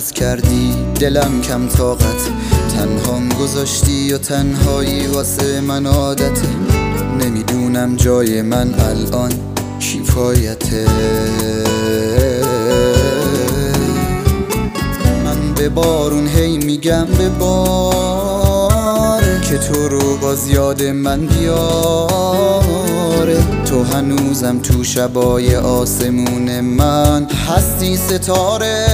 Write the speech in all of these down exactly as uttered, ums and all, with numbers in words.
عوض کردی دلم کم طاقت، تنهام گذاشتی و تنهایی واسه من عادته. نمیدونم جای من الان کفایته. من به بارون هی میگم به بار که تو رو باز یاد من بیاره. تو هنوزم تو شبای آسمون من هستی ستاره.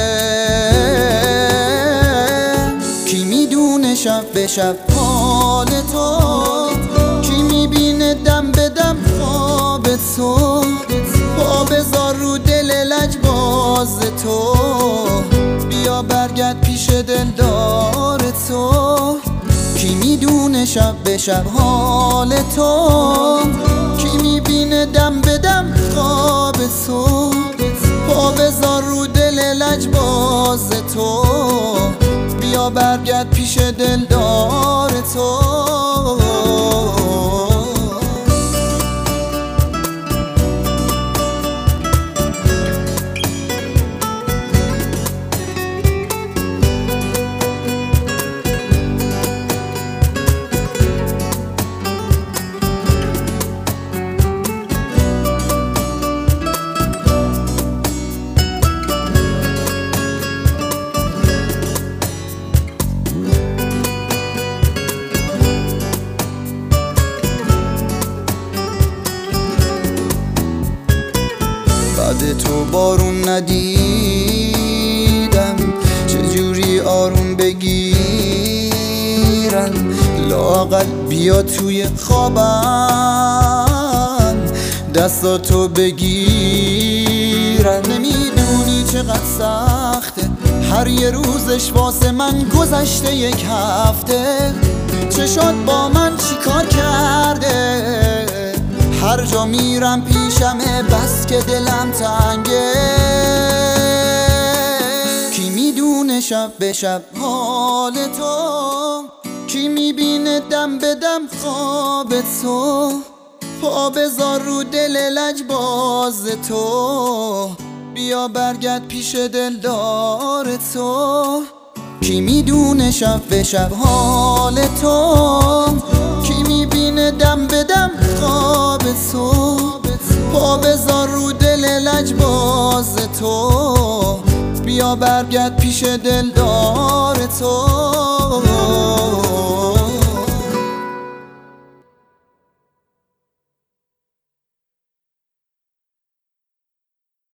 کی میدونه شب به شب حال تو، کی میبینه دم به دم خواب تو. پا بذار رو دل لجباز تو، بیا برگرد پیش دلدار تو. کی میدونه شب به شب حال تو، کی میبینه دم به دم خواب تو. پا بذار رو دل لجباز تو، بیا برگرد پیش دلدار تو. بعد تو بارون ندیدم، چجوری آروم بگیرم. لااقل بیا توی خوابم دستاتو بگیرم. نمیدونی چقدر سخته هر یه روزش واسه من گذشته یک هفته. چشات با من چیکار کرده؟ هر جا میرم پیشمه بس که دلم تنگه. کی میدونه شب به شب حال تو، کی میبینه دم به دم خواب تو. پا بذار رو دل لجباز تو، بیا برگرد پیش دلدار تو. کی میدونه شب به شب حال تو، کی میبینه دم به دم خواب تو. پا بذار رو دل لجباز تو، بیا برگرد پیش دلدار تو.